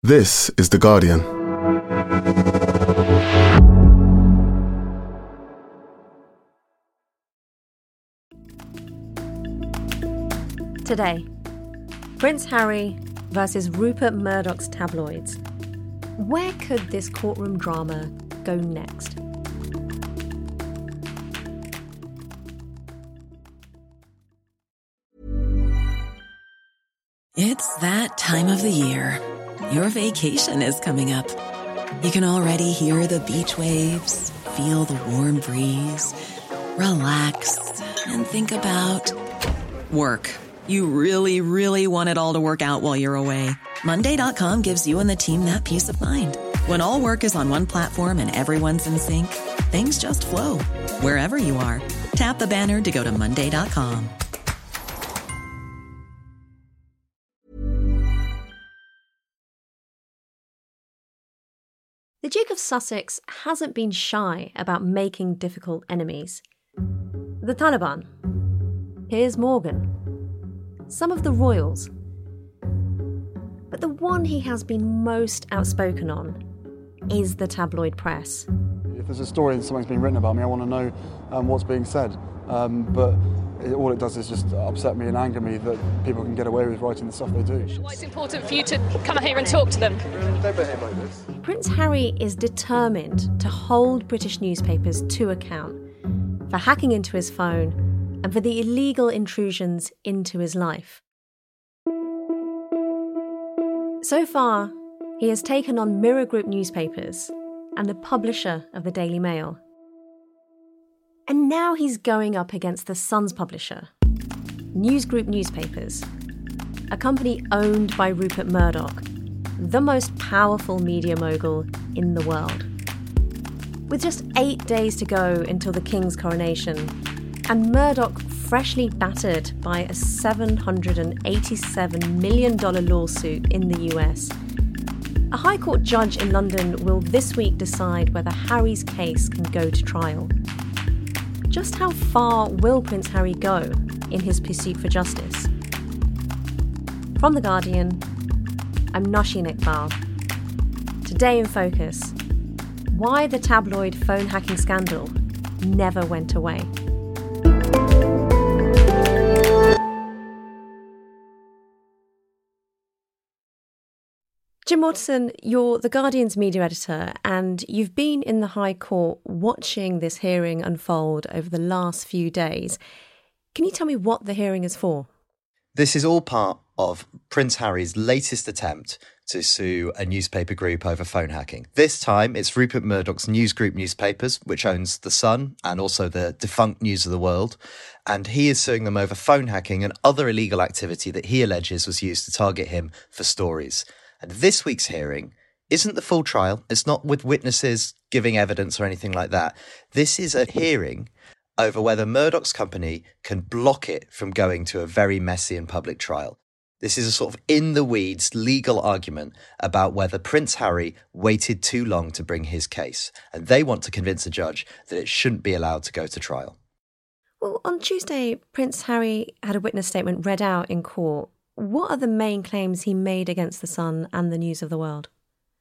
This is The Guardian. Today, Prince Harry versus Rupert Murdoch's tabloids. Where could this courtroom drama go next? It's that time of the year. Your vacation is coming up. You can already hear the beach waves, feel the warm breeze, relax, and think about work. You really, really want it all to work out while you're away. Monday.com gives you and the team that peace of mind. When all work is on one platform and everyone's in sync, things just flow. Wherever you are, tap the banner to go to Monday.com. The Duke of Sussex hasn't been shy about making difficult enemies. The Taliban, Piers Morgan, some of the royals. But the one he has been most outspoken on is the tabloid press. If there's a story and something's being written about me, I want to know what's being said. But all it does is just upset me and anger me that people can get away with writing the stuff they do. Why it's important for you to come here and talk to them? Don't behave like this. Prince Harry is determined to hold British newspapers to account for hacking into his phone and for the illegal intrusions into his life. So far, he has taken on Mirror Group newspapers and the publisher of the Daily Mail. And now he's going up against the Sun's publisher, News Group Newspapers, a company owned by Rupert Murdoch, the most powerful media mogul in the world. With just 8 days to go until the King's coronation, and Murdoch freshly battered by a $787 million lawsuit in the US, a High Court judge in London will this week decide whether Harry's case can go to trial. Just how far will Prince Harry go in his pursuit for justice? From The Guardian, I'm Nosheen Iqbal. Today in Focus, why the tabloid phone hacking scandal never went away. Jim Waterson, you're The Guardian's media editor, and you've been in the High Court watching this hearing unfold over the last few days. Can you tell me what the hearing is for? This is all part of Prince Harry's latest attempt to sue a newspaper group over phone hacking. This time, it's Rupert Murdoch's News Group newspapers, which owns The Sun and also the defunct News of the World. And he is suing them over phone hacking and other illegal activity that he alleges was used to target him for stories. And this week's hearing isn't the full trial. It's not with witnesses giving evidence or anything like that. This is a hearing over whether Murdoch's company can block it from going to a very messy and public trial. This is a sort of in-the-weeds legal argument about whether Prince Harry waited too long to bring his case. And they want to convince a judge that it shouldn't be allowed to go to trial. Well, on Tuesday, Prince Harry had a witness statement read out in court. What are the main claims he made against The Sun and the News of the World?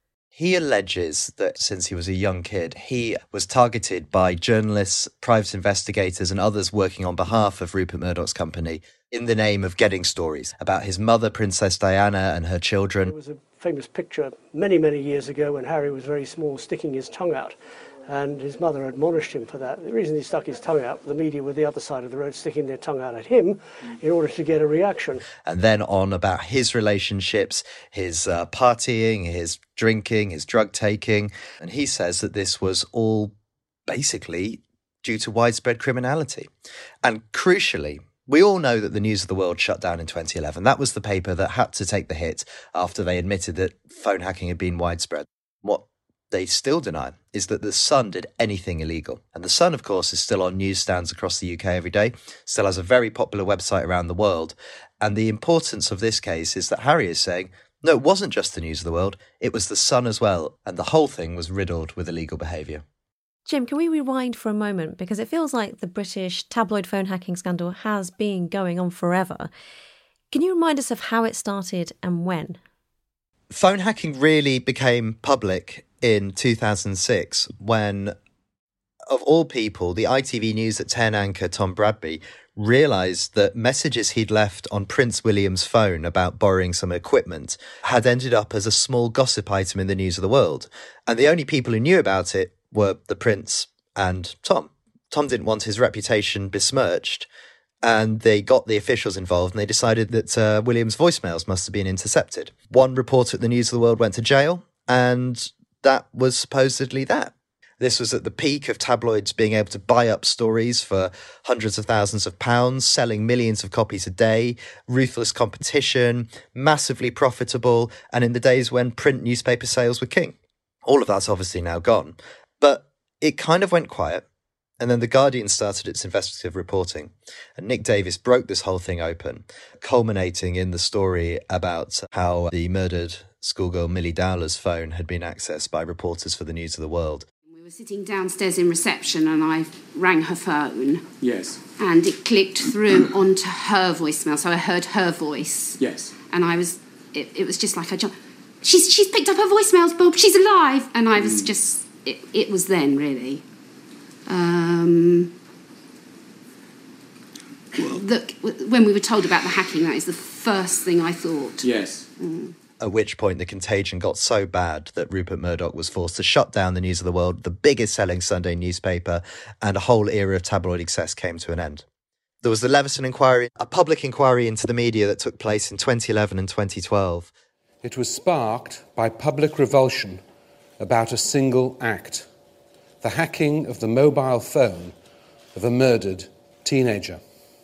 He alleges that since he was a young kid, he was targeted by journalists, private investigators and others working on behalf of Rupert Murdoch's company in the name of getting stories about his mother, Princess Diana, and her children. There was a famous picture many, many years ago when Harry was very small, sticking his tongue out. And his mother admonished him for that. The reason he stuck his tongue out, the media were the other side of the road sticking their tongue out at him in order to get a reaction. And then on about his relationships, his partying, his drinking, his drug taking. And he says that this was all basically due to widespread criminality. And crucially, we all know that the News of the World shut down in 2011. That was the paper that had to take the hit after they admitted that phone hacking had been widespread. What they still deny is that The Sun did anything illegal. And The Sun, of course, is still on newsstands across the UK every day, still has a very popular website around the world. And the importance of this case is that Harry is saying, no, it wasn't just the News of the World, it was The Sun as well. And the whole thing was riddled with illegal behaviour. Jim, can we rewind for a moment? Because it feels like the British tabloid phone hacking scandal has been going on forever. Can you remind us of how it started and when? phone hacking really became public in 2006 when, of all people, the ITV News at 10 anchor Tom Bradby realised that messages he'd left on Prince William's phone about borrowing some equipment had ended up as a small gossip item in the News of the World. And the only people who knew about it were the Prince and Tom. Tom didn't want his reputation besmirched, and they got the officials involved and they decided that William's voicemails must have been intercepted. One reporter at the News of the World went to jail, and that was supposedly that. This was at the peak of tabloids being able to buy up stories for hundreds of thousands of pounds, selling millions of copies a day, ruthless competition, massively profitable, and in the days when print newspaper sales were king. All of that's obviously now gone. But it kind of went quiet, and then The Guardian started its investigative reporting, and Nick Davis broke this whole thing open, culminating in the story about how the murdered schoolgirl Millie Dowler's phone had been accessed by reporters for the News of the World. We were sitting downstairs in reception and I rang her phone. Yes. And it clicked through onto her voicemail, so I heard her voice. Yes. And it was just like I jumped. She's picked up her voicemails, Bob, she's alive. And I was just, it was then, really. When we were told about the hacking, that is the first thing I thought. Yes. At which point the contagion got so bad that Rupert Murdoch was forced to shut down the News of the World, the biggest selling Sunday newspaper, and a whole era of tabloid excess came to an end. There was the Leveson inquiry, a public inquiry into the media that took place in 2011 and 2012. It was sparked by public revulsion about a single act: the hacking of the mobile phone of a murdered teenager.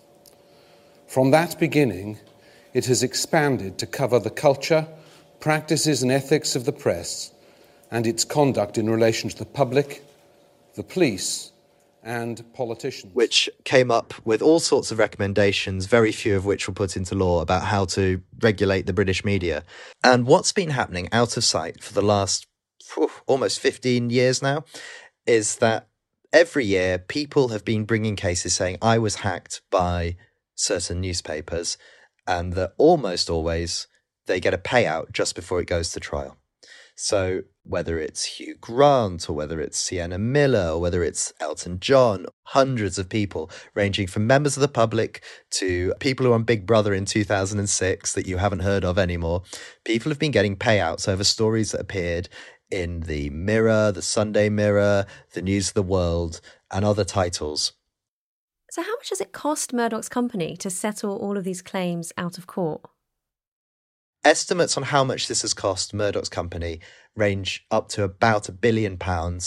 From that beginning, it has expanded to cover the culture, practices and ethics of the press and its conduct in relation to the public, the police and politicians. Which came up with all sorts of recommendations, very few of which were put into law, about how to regulate the British media. And what's been happening out of sight for the last almost 15 years now is that every year people have been bringing cases saying, I was hacked by certain newspapers, and that almost always they get a payout just before it goes to trial. So whether it's Hugh Grant or whether it's Sienna Miller or whether it's Elton John, hundreds of people ranging from members of the public to people who were on Big Brother in 2006 that you haven't heard of anymore, people have been getting payouts over stories that appeared in the Mirror, the Sunday Mirror, the News of the World and other titles. So how much does it cost Murdoch's company to settle all of these claims out of court? Estimates on how much this has cost Murdoch's company range up to about £1 billion.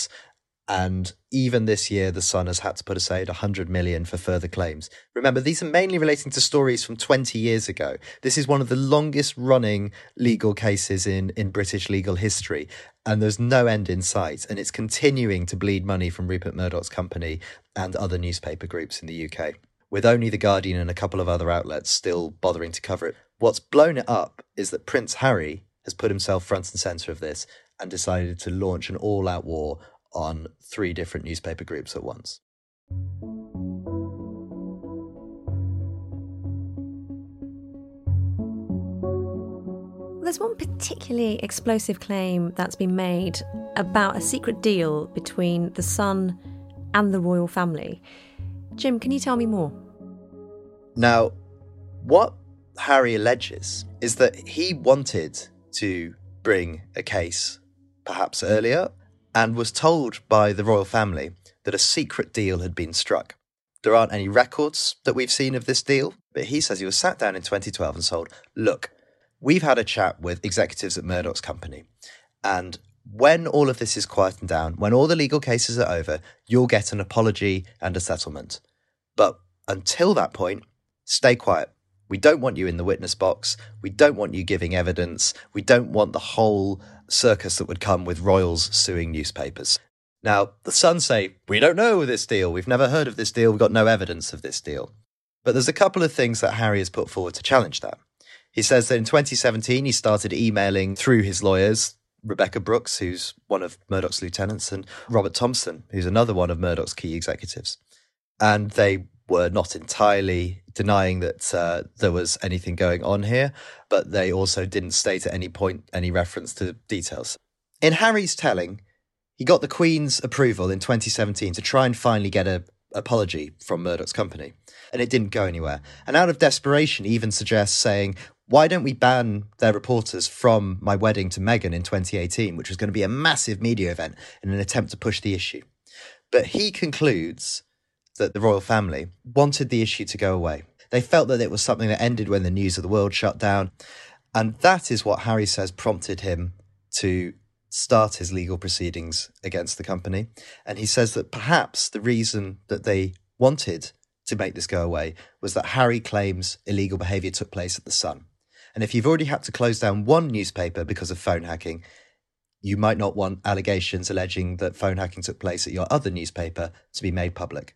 And even this year, The Sun has had to put aside $100 million for further claims. Remember, these are mainly relating to stories from 20 years ago. This is one of the longest running legal cases in British legal history. And there's no end in sight. And it's continuing to bleed money from Rupert Murdoch's company and other newspaper groups in the UK, with only The Guardian and a couple of other outlets still bothering to cover it. What's blown it up is that Prince Harry has put himself front and centre of this and decided to launch an all-out war on 3 different newspaper groups at once. There's one particularly explosive claim that's been made about a secret deal between The Sun and the royal family. Jim, can you tell me more? Now, what Harry alleges is that he wanted to bring a case perhaps earlier and was told by the royal family that a secret deal had been struck. There aren't any records that we've seen of this deal, but he says he was sat down in 2012 and told, look, we've had a chat with executives at Murdoch's company, and when all of this is quietened down, when all the legal cases are over, you'll get an apology and a settlement. But until that point, stay quiet. We don't want you in the witness box. We don't want you giving evidence. We don't want the whole circus that would come with royals suing newspapers. Now, the Sun say, we don't know this deal. We've never heard of this deal. We've got no evidence of this deal. But there's a couple of things that Harry has put forward to challenge that. He says that in 2017, he started emailing through his lawyers, Rebecca Brooks, who's one of Murdoch's lieutenants, and Robert Thompson, who's another one of Murdoch's key executives. And they were not entirely denying that there was anything going on here, but they also didn't state at any point any reference to details. In Harry's telling, he got the Queen's approval in 2017 to try and finally get an apology from Murdoch's company, and it didn't go anywhere. And out of desperation, he even suggests saying, why don't we ban their reporters from my wedding to Meghan in 2018, which was going to be a massive media event in an attempt to push the issue. But he concludes that the royal family wanted the issue to go away. They felt that it was something that ended when the News of the World shut down. And that is what Harry says prompted him to start his legal proceedings against the company. And he says that perhaps the reason that they wanted to make this go away was that Harry claims illegal behaviour took place at The Sun. And if you've already had to close down one newspaper because of phone hacking, you might not want allegations alleging that phone hacking took place at your other newspaper to be made public.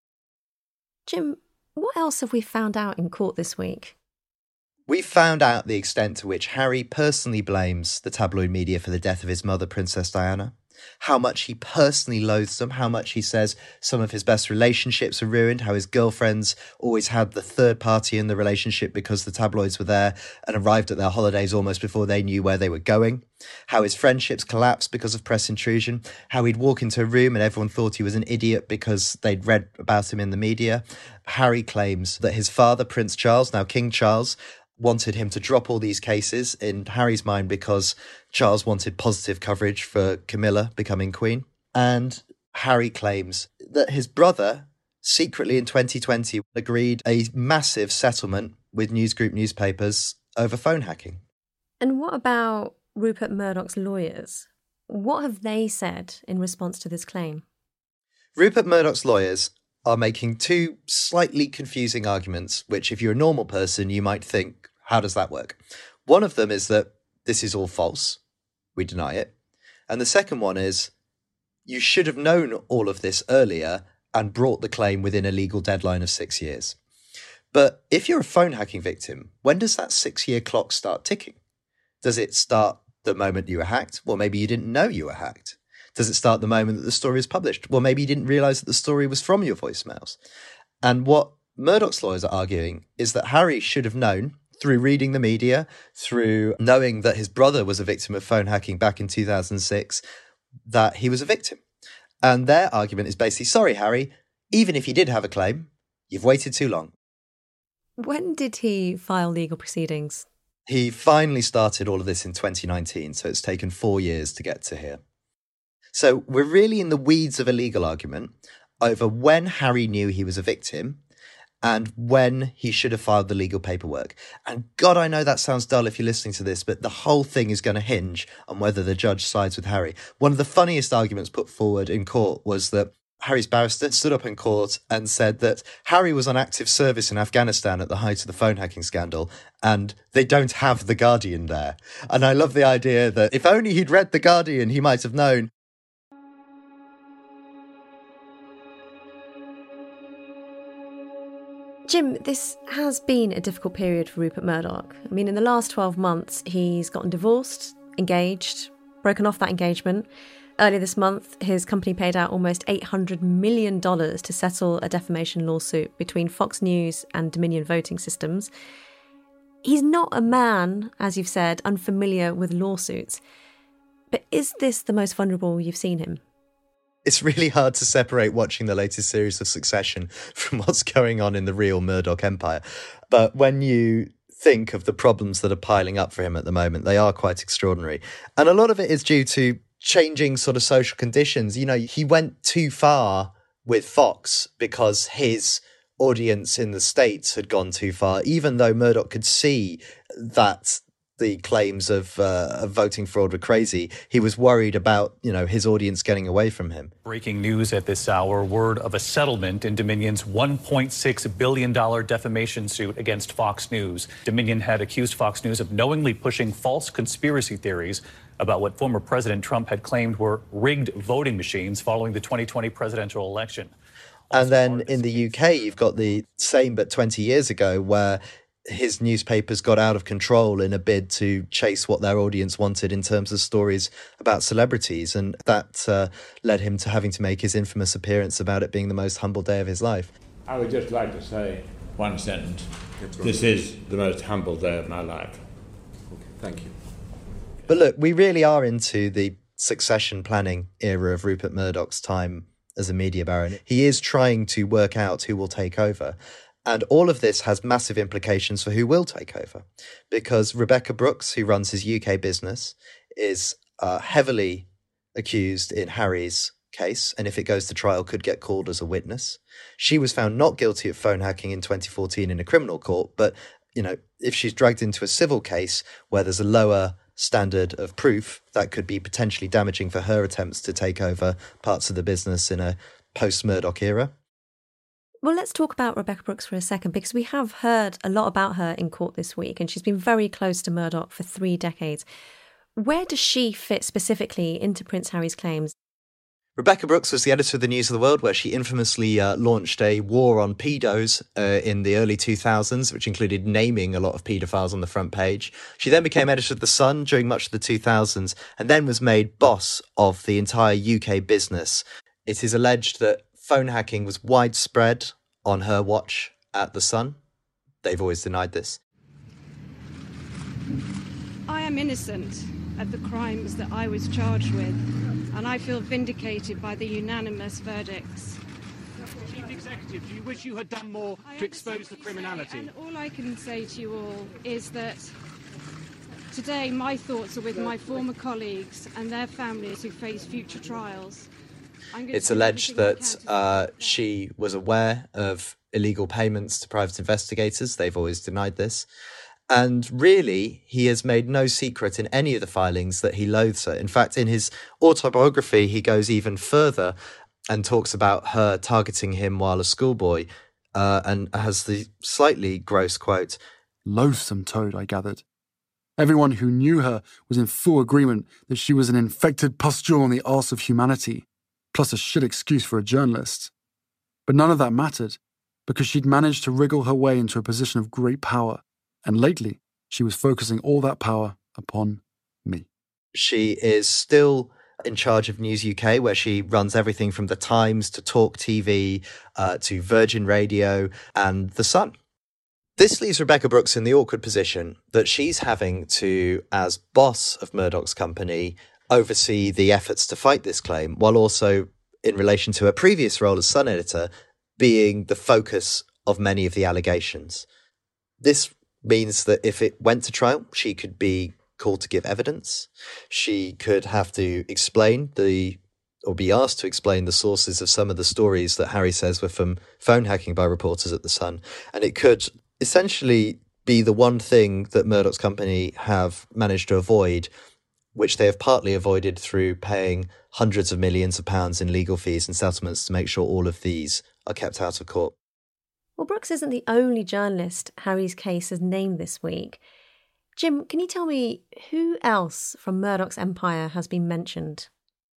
Jim, what else have we found out in court this week? We found out the extent to which Harry personally blames the tabloid media for the death of his mother, Princess Diana, how much he personally loathes them, how much he says some of his best relationships are ruined, how his girlfriends always had the third party in the relationship because the tabloids were there and arrived at their holidays almost before they knew where they were going, how his friendships collapsed because of press intrusion, how he'd walk into a room and everyone thought he was an idiot because they'd read about him in the media. Harry claims that his father, Prince Charles, now King Charles, wanted him to drop all these cases, in Harry's mind, because Charles wanted positive coverage for Camilla becoming queen. And Harry claims that his brother secretly in 2020 agreed a massive settlement with News Group newspapers over phone hacking. And what about Rupert Murdoch's lawyers? What have they said in response to this claim? Rupert Murdoch's lawyers are making two slightly confusing arguments, which if you're a normal person, you might think, how does that work? One of them is that this is all false. We deny it. And the second one is, you should have known all of this earlier and brought the claim within a legal deadline of 6 years. But if you're a phone hacking victim, when does that 6-year clock start ticking? Does it start the moment you were hacked? Well, maybe you didn't know you were hacked. Does it start the moment that the story is published? Well, maybe you didn't realise that the story was from your voicemails. And what Murdoch's lawyers are arguing is that Harry should have known, through reading the media, through knowing that his brother was a victim of phone hacking back in 2006, that he was a victim. And their argument is basically, sorry, Harry, even if you did have a claim, you've waited too long. When did he file legal proceedings? He finally started all of this in 2019, so it's taken 4 years to get to here. So we're really in the weeds of a legal argument over when Harry knew he was a victim and when he should have filed the legal paperwork. And God, I know that sounds dull if you're listening to this, but the whole thing is going to hinge on whether the judge sides with Harry. One of the funniest arguments put forward in court was that Harry's barrister stood up in court and said that Harry was on active service in Afghanistan at the height of the phone hacking scandal, and they don't have The Guardian there. And I love the idea that if only he'd read The Guardian, he might have known. Jim, this has been a difficult period for Rupert Murdoch. I mean, in the last 12 months, he's gotten divorced, engaged, broken off that engagement. Earlier this month, his company paid out almost $800 million to settle a defamation lawsuit between Fox News and Dominion Voting Systems. He's not a man, as you've said, unfamiliar with lawsuits. But is this the most vulnerable you've seen him? It's really hard to separate watching the latest series of Succession from what's going on in the real Murdoch empire. But when you think of the problems that are piling up for him at the moment, they are quite extraordinary. And a lot of it is due to changing sort of social conditions. You know, he went too far with Fox because his audience in the States had gone too far, even though Murdoch could see that the claims of voting fraud were crazy. He was worried about, his audience getting away from him. Breaking news at this hour, word of a settlement in Dominion's $1.6 billion defamation suit against Fox News. Dominion had accused Fox News of knowingly pushing false conspiracy theories about what former President Trump had claimed were rigged voting machines following the 2020 presidential election. And then in the UK, you've got the same but 20 years ago, where his newspapers got out of control in a bid to chase what their audience wanted in terms of stories about celebrities. And that led him to having to make his infamous appearance about it being the most humble day of his life. I would just like to say one sentence. This is the most humble day of my life. Okay, thank you. But look, we really are into the succession planning era of Rupert Murdoch's time as a media baron. He is trying to work out who will take over. And all of this has massive implications for who will take over. Because Rebekah Brooks, who runs his UK business, is heavily accused in Harry's case, and if it goes to trial, could get called as a witness. She was found not guilty of phone hacking in 2014 in a criminal court, but, you know, if she's dragged into a civil case where there's a lower standard of proof, that could be potentially damaging for her attempts to take over parts of the business in a post-Murdoch era. Well, let's talk about Rebekah Brooks for a second, because we have heard a lot about her in court this week, and she's been very close to Murdoch for 3 decades. Where does she fit specifically into Prince Harry's claims? Rebekah Brooks was the editor of the News of the World, where she infamously launched a war on pedos in the early 2000s, which included naming a lot of paedophiles on the front page. She then became editor of The Sun during much of the 2000s, and then was made boss of the entire UK business. It is alleged that phone hacking was widespread on her watch at The Sun. They've always denied this. I am innocent of the crimes that I was charged with, and I feel vindicated by the unanimous verdicts. Chief Executive, do you wish you had done more to expose the criminality? And all I can say to you all is that today my thoughts are with my former colleagues and their families who face future trials. It's alleged that she was aware of illegal payments to private investigators. They've always denied this. And really, he has made no secret in any of the filings that he loathes her. In fact, in his autobiography, he goes even further and talks about her targeting him while a schoolboy, and has the slightly gross quote, "Loathsome toad, I gathered. Everyone who knew her was in full agreement that she was an infected pustule on the arse of humanity, plus a shit excuse for a journalist. But none of that mattered, because she'd managed to wriggle her way into a position of great power. And lately, she was focusing all that power upon me." She is still in charge of News UK, where she runs everything from The Times to Talk TV to Virgin Radio and The Sun. This leaves Rebekah Brooks in the awkward position that she's having to, as boss of Murdoch's company, oversee the efforts to fight this claim, while also, in relation to her previous role as Sun editor, being the focus of many of the allegations. This means that if it went to trial, she could be called to give evidence. She could have to explain or be asked to explain the sources of some of the stories that Harry says were from phone hacking by reporters at The Sun. And it could essentially be the one thing that Murdoch's company have managed to avoid, which they have partly avoided through paying hundreds of millions of pounds in legal fees and settlements to make sure all of these are kept out of court. Well, Brooks isn't the only journalist Harry's case has named this week. Jim, can you tell me who else from Murdoch's empire has been mentioned?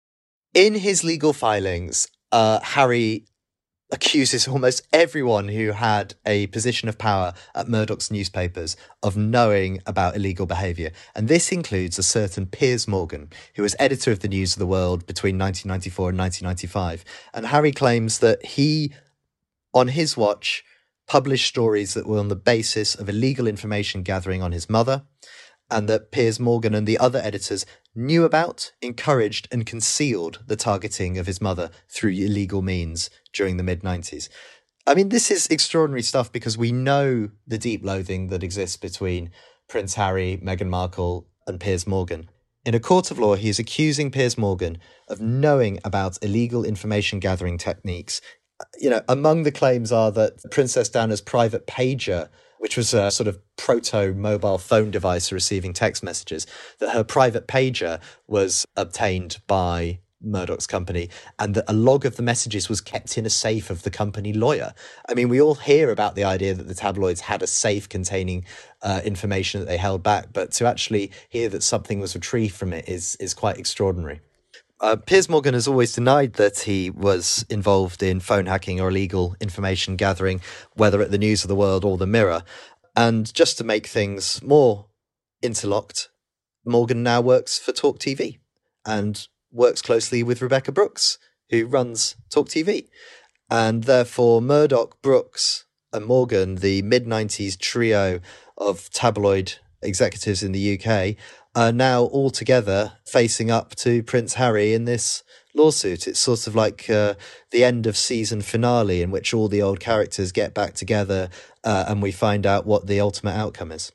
In his legal filings, Harry accuses almost everyone who had a position of power at Murdoch's newspapers of knowing about illegal behaviour. And this includes a certain Piers Morgan, who was editor of the News of the World between 1994 and 1995. And Harry claims that he, on his watch, published stories that were on the basis of illegal information gathering on his mother, and that Piers Morgan and the other editors knew about, encouraged and concealed the targeting of his mother through illegal means during the mid-90s. I mean, this is extraordinary stuff because we know the deep loathing that exists between Prince Harry, Meghan Markle and Piers Morgan. In a court of law, he is accusing Piers Morgan of knowing about illegal information gathering techniques. You know, among the claims are that Princess Diana's private pager, which was a sort of proto-mobile phone device for receiving text messages, that her private pager was obtained by Murdoch's company and that a log of the messages was kept in a safe of the company lawyer. I mean, we all hear about the idea that the tabloids had a safe containing information that they held back, but to actually hear that something was retrieved from it is quite extraordinary. Piers Morgan has always denied that he was involved in phone hacking or illegal information gathering, whether at the News of the World or the Mirror. And just to make things more interlocked, Morgan now works for Talk TV and works closely with Rebekah Brooks, who runs Talk TV. And therefore, Murdoch, Brooks and Morgan, the mid-90s trio of tabloid executives in the UK, are now all together facing up to Prince Harry in this lawsuit. It's sort of like the end of season finale in which all the old characters get back together and we find out what the ultimate outcome is.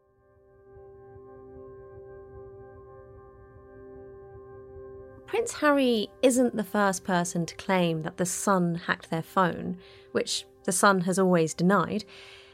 Prince Harry isn't the first person to claim that The Sun hacked their phone, which The Sun has always denied.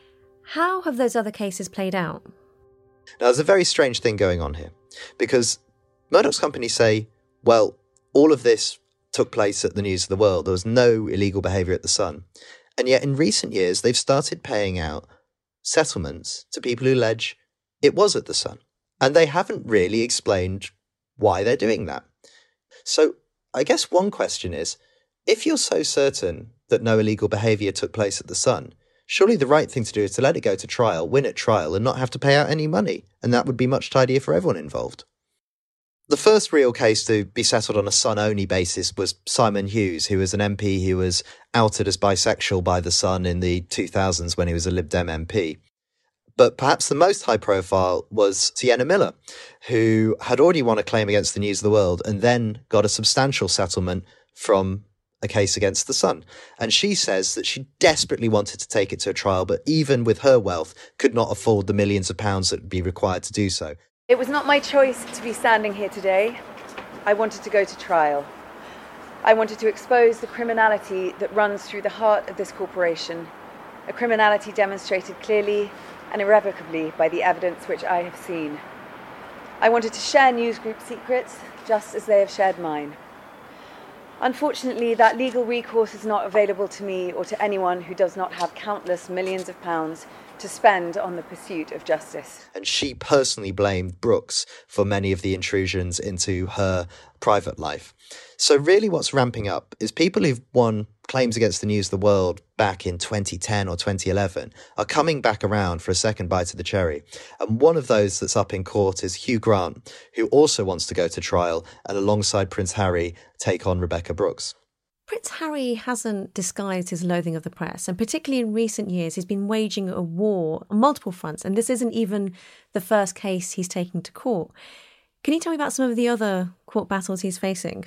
How have those other cases played out? Now, there's a very strange thing going on here, because Murdoch's company say, well, all of this took place at the News of the World. There was no illegal behaviour at The Sun. And yet in recent years, they've started paying out settlements to people who allege it was at The Sun. And they haven't really explained why they're doing that. So I guess one question is, if you're so certain that no illegal behaviour took place at The Sun, surely the right thing to do is to let it go to trial, win at trial, and not have to pay out any money. And that would be much tidier for everyone involved. The first real case to be settled on a Sun-only basis was Simon Hughes, who was an MP who was outed as bisexual by The Sun in the 2000s when he was a Lib Dem MP. But perhaps the most high profile was Sienna Miller, who had already won a claim against the News of the World and then got a substantial settlement from a case against The Sun. And she says that she desperately wanted to take it to a trial, but even with her wealth, could not afford the millions of pounds that would be required to do so. It was not my choice to be standing here today. I wanted to go to trial. I wanted to expose the criminality that runs through the heart of this corporation, a criminality demonstrated clearly and irrevocably by the evidence which I have seen. I wanted to share News Group secrets just as they have shared mine. Unfortunately, that legal recourse is not available to me or to anyone who does not have countless millions of pounds to spend on the pursuit of justice. And she personally blamed Brooks for many of the intrusions into her private life. So really what's ramping up is people who've won claims against the News of the World back in 2010 or 2011 are coming back around for a second bite of the cherry. And one of those that's up in court is Hugh Grant, who also wants to go to trial and alongside Prince Harry take on Rebekah Brooks. Prince Harry hasn't disguised his loathing of the press, and particularly in recent years, he's been waging a war on multiple fronts, and this isn't even the first case he's taking to court. Can you tell me about some of the other court battles he's facing?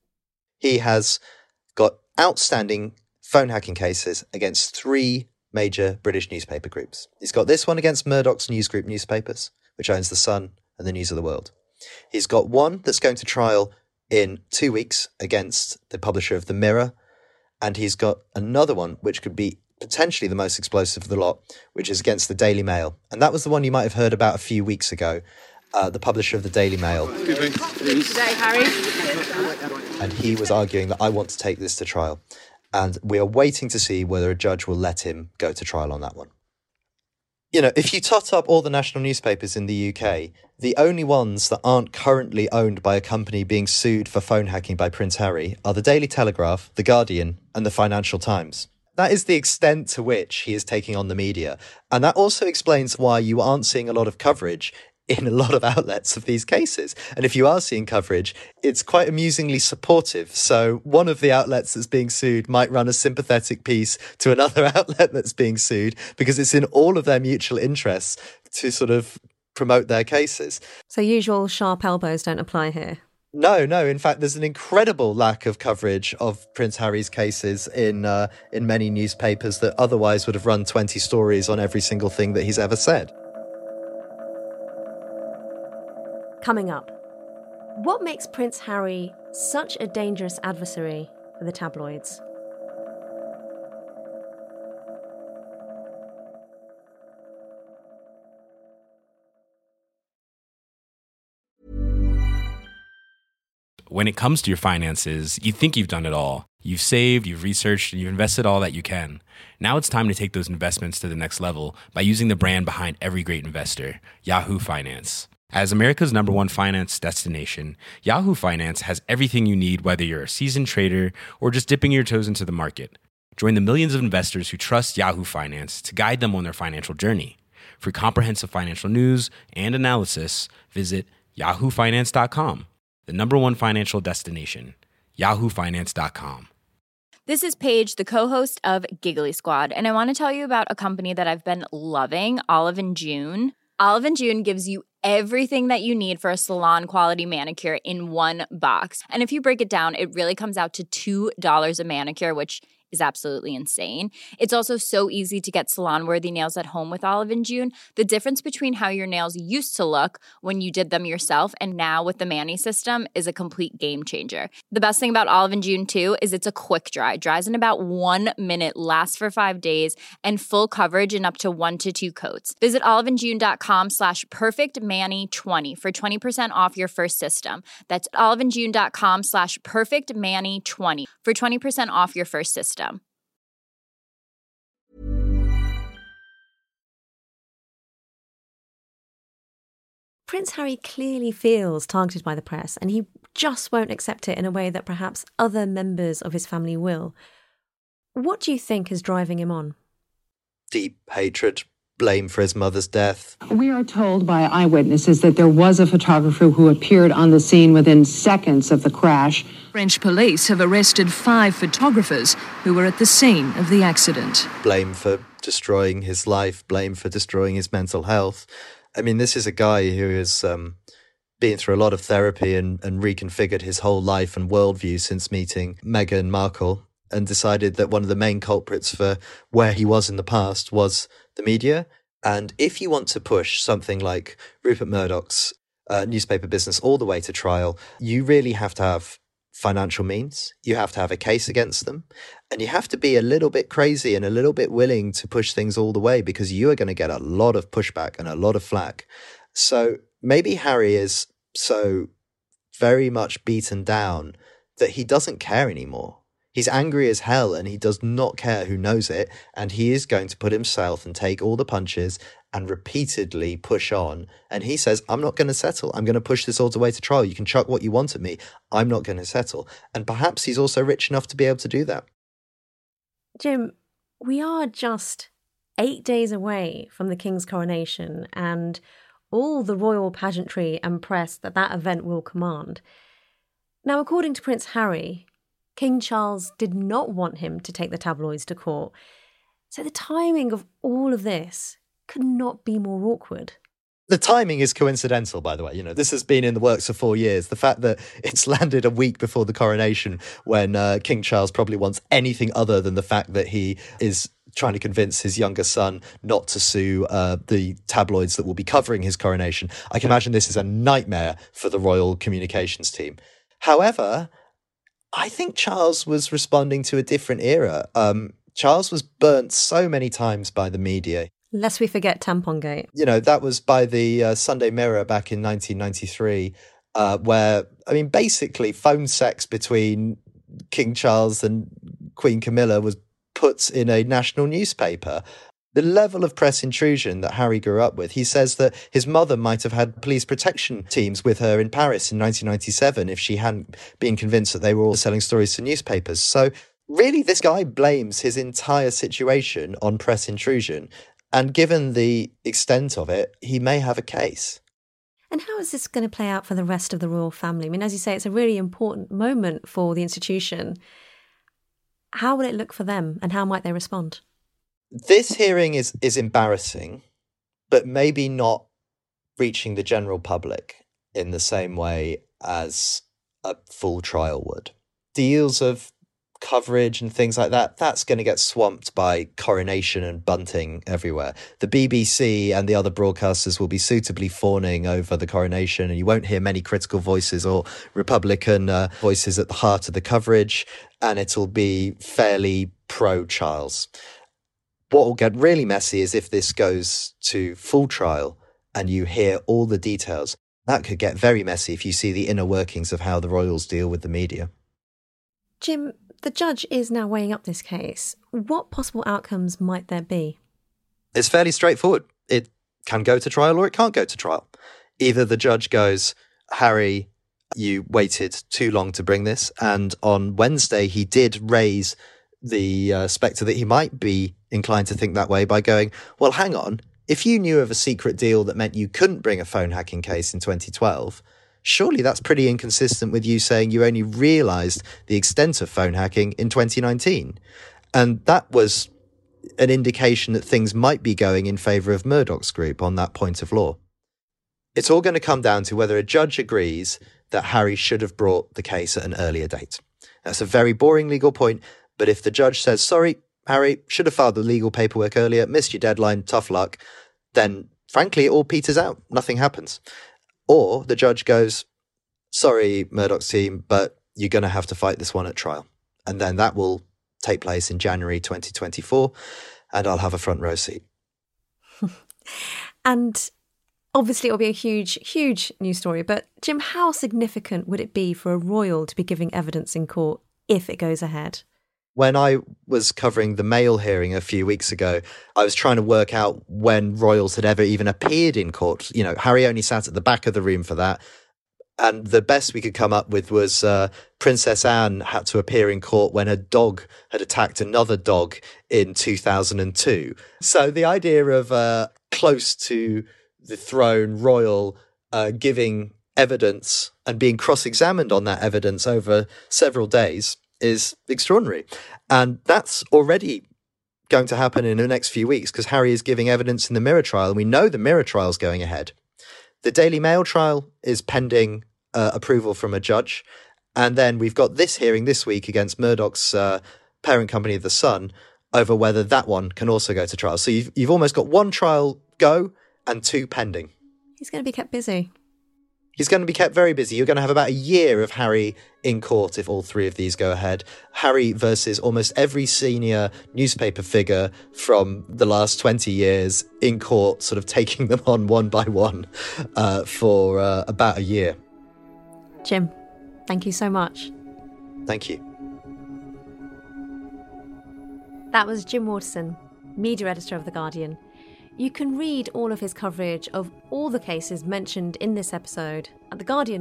He has got outstanding phone hacking cases against 3 major British newspaper groups. He's got this one against Murdoch's News Group newspapers, which owns The Sun and the News of the World. He's got one that's going to trial in 2 weeks against the publisher of The Mirror, and he's got another one which could be potentially the most explosive of the lot, which is against the Daily Mail. And that was the one you might have heard about a few weeks ago, the publisher of the Daily Mail. Today, Harry. And he was arguing that I want to take this to trial. And we are waiting to see whether a judge will let him go to trial on that one. You know, if you tot up all the national newspapers in the UK, the only ones that aren't currently owned by a company being sued for phone hacking by Prince Harry are the Daily Telegraph, the Guardian, and the Financial Times. That is the extent to which he is taking on the media. And that also explains why you aren't seeing a lot of coverage in a lot of outlets of these cases. And if you are seeing coverage, it's quite amusingly supportive. So one of the outlets that's being sued might run a sympathetic piece to another outlet that's being sued because it's in all of their mutual interests to sort of promote their cases. So usual sharp elbows don't apply here? No. In fact, there's an incredible lack of coverage of Prince Harry's cases in many newspapers that otherwise would have run 20 stories on every single thing that he's ever said. Coming up, what makes Prince Harry such a dangerous adversary for the tabloids? When it comes to your finances, you think you've done it all. You've saved, you've researched, and you've invested all that you can. Now it's time to take those investments to the next level by using the brand behind every great investor, Yahoo Finance. As America's #1 finance destination, Yahoo Finance has everything you need, whether you're a seasoned trader or just dipping your toes into the market. Join the millions of investors who trust Yahoo Finance to guide them on their financial journey. For comprehensive financial news and analysis, visit yahoofinance.com, the #1 financial destination, yahoofinance.com. This is Paige, the co-host of Giggly Squad, and I want to tell you about a company that I've been loving, Olive & June. Olive & June gives you everything that you need for a salon-quality manicure in one box. And if you break it down, it really comes out to $2 a manicure, which is absolutely insane. It's also so easy to get salon-worthy nails at home with Olive & June. The difference between how your nails used to look when you did them yourself and now with the Mani system is a complete game changer. The best thing about Olive & June, too, is it's a quick dry. Dries in about 1 minute, lasts for 5 days, and full coverage in up to 1 to 2 coats. Visit oliveandjune.com/perfectmani20 for 20% off your first system. That's oliveandjune.com/perfectmani20 for 20% off your first system. Prince Harry clearly feels targeted by the press, and he just won't accept it in a way that perhaps other members of his family will. What do you think is driving him on? Deep hatred, blame for his mother's death. We are told by eyewitnesses that there was a photographer who appeared on the scene within seconds of the crash. French police have arrested 5 photographers who were at the scene of the accident. Blame for destroying his life, blame for destroying his mental health. I mean, this is a guy who has been through a lot of therapy and reconfigured his whole life and worldview since meeting Meghan Markle, and decided that one of the main culprits for where he was in the past was the media. And if you want to push something like Rupert Murdoch's newspaper business all the way to trial, you really have to have financial means, you have to have a case against them, and you have to be a little bit crazy and a little bit willing to push things all the way, because you are going to get a lot of pushback and a lot of flack. So maybe Harry is so very much beaten down that he doesn't care anymore. He's angry as hell and he does not care who knows it, and he is going to put himself and take all the punches and repeatedly push on. And he says, I'm not going to settle. I'm going to push this all the way to trial. You can chuck what you want at me. I'm not going to settle. And perhaps he's also rich enough to be able to do that. Jim, we are just 8 days away from the King's coronation and all the royal pageantry and press that event will command. Now, according to Prince Harry, King Charles did not want him to take the tabloids to court. So the timing of all of this could not be more awkward. The timing is coincidental, by the way. You know, this has been in the works for 4 years. The fact that it's landed a week before the coronation, when King Charles probably wants anything other than the fact that he is trying to convince his younger son not to sue the tabloids that will be covering his coronation. I can imagine this is a nightmare for the royal communications team. However, I think Charles was responding to a different era. Charles was burnt so many times by the media. Lest we forget Tampongate. You know, that was by the Sunday Mirror back in 1993, where, I mean, basically phone sex between King Charles and Queen Camilla was put in a national newspaper. The level of press intrusion that Harry grew up with, he says that his mother might have had police protection teams with her in Paris in 1997 if she hadn't been convinced that they were all selling stories to newspapers. So really, this guy blames his entire situation on press intrusion. And given the extent of it, he may have a case. And how is this going to play out for the rest of the royal family? I mean, as you say, it's a really important moment for the institution. How will it look for them, and how might they respond? This hearing is embarrassing, but maybe not reaching the general public in the same way as a full trial would. Deals of coverage and things like that, that's going to get swamped by coronation and bunting everywhere. The BBC and the other broadcasters will be suitably fawning over the coronation, and you won't hear many critical voices or Republican voices at the heart of the coverage, and it'll be fairly pro-Charles. What will get really messy is if this goes to full trial and you hear all the details. That could get very messy if you see the inner workings of how the royals deal with the media. Jim, the judge is now weighing up this case. What possible outcomes might there be? It's fairly straightforward. It can go to trial or it can't go to trial. Either the judge goes, Harry, you waited too long to bring this. And on Wednesday, he did raise the spectre that he might be inclined to think that way by going, well, hang on, if you knew of a secret deal that meant you couldn't bring a phone hacking case in 2012, surely that's pretty inconsistent with you saying you only realised the extent of phone hacking in 2019. And that was an indication that things might be going in favour of Murdoch's group on that point of law. It's all going to come down to whether a judge agrees that Harry should have brought the case at an earlier date. That's a very boring legal point, but if the judge says, sorry, Harry, should have filed the legal paperwork earlier, missed your deadline, tough luck, then frankly, it all peters out. Nothing happens. Or the judge goes, sorry, Murdoch's team, but you're going to have to fight this one at trial. And then that will take place in January 2024, and I'll have a front row seat. And obviously it'll be a huge, huge news story, but Jim, how significant would it be for a royal to be giving evidence in court if it goes ahead? When I was covering the Mail hearing a few weeks ago, I was trying to work out when royals had ever even appeared in court. You know, Harry only sat at the back of the room for that. And the best we could come up with was Princess Anne had to appear in court when a dog had attacked another dog in 2002. So the idea of close to the throne royal giving evidence and being cross-examined on that evidence over several days is extraordinary. And that's already going to happen in the next few weeks because Harry is giving evidence in the Mirror trial. And we know the Mirror trial is going ahead. The Daily Mail trial is pending approval from a judge. And then we've got this hearing this week against Murdoch's parent company, The Sun, over whether that one can also go to trial. So you've almost got one trial go and two pending. He's going to be kept busy. He's going to be kept very busy. You're going to have about a year of Harry in court if all three of these go ahead. Harry versus almost every senior newspaper figure from the last 20 years in court, sort of taking them on one by one for about a year. Jim, thank you so much. Thank you. That was Jim Waterson, media editor of The Guardian. You can read all of his coverage of all the cases mentioned in this episode at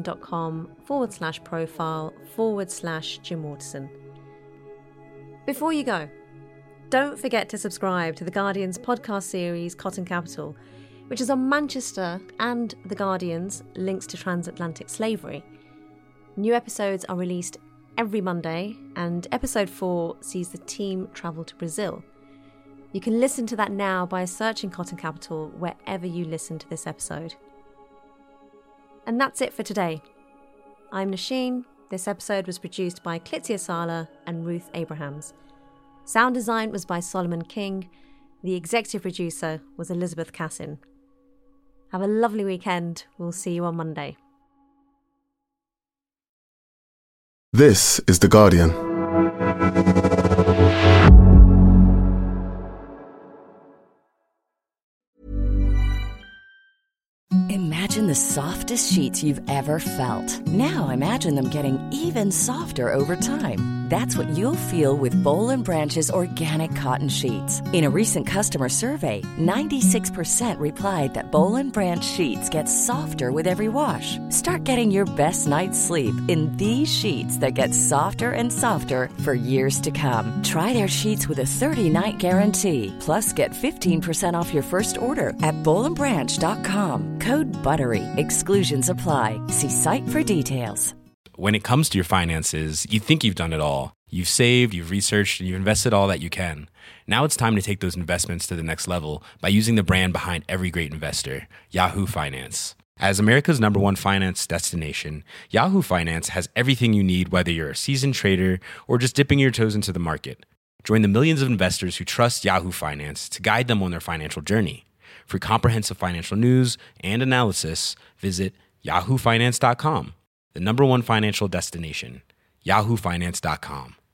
theguardian.com/profile/Jim Waterson. Before you go, don't forget to subscribe to The Guardian's podcast series Cotton Capital, which is on Manchester and The Guardian's links to transatlantic slavery. New episodes are released every Monday, and episode 4 sees the team travel to Brazil. You can listen to that now by searching Cotton Capital wherever you listen to this episode. And that's it for today. I'm Nasheen. This episode was produced by Klitsia Sala and Ruth Abrahams. Sound design was by Solomon King. The executive producer was Elizabeth Cassin. Have a lovely weekend. We'll see you on Monday. This is The Guardian. Imagine the softest sheets you've ever felt. Now imagine them getting even softer over time. That's what you'll feel with Boll & Branch's organic cotton sheets. In a recent customer survey, 96% replied that Boll & Branch sheets get softer with every wash. Start getting your best night's sleep in these sheets that get softer and softer for years to come. Try their sheets with a 30-night guarantee. Plus, get 15% off your first order at bollandbranch.com. Code BUTTERY. Exclusions apply. See site for details. When it comes to your finances, you think you've done it all. You've saved, you've researched, and you've invested all that you can. Now it's time to take those investments to the next level by using the brand behind every great investor, Yahoo Finance. As America's #1 finance destination, Yahoo Finance has everything you need, whether you're a seasoned trader or just dipping your toes into the market. Join the millions of investors who trust Yahoo Finance to guide them on their financial journey. For comprehensive financial news and analysis, visit yahoofinance.com. The #1 financial destination, yahoofinance.com.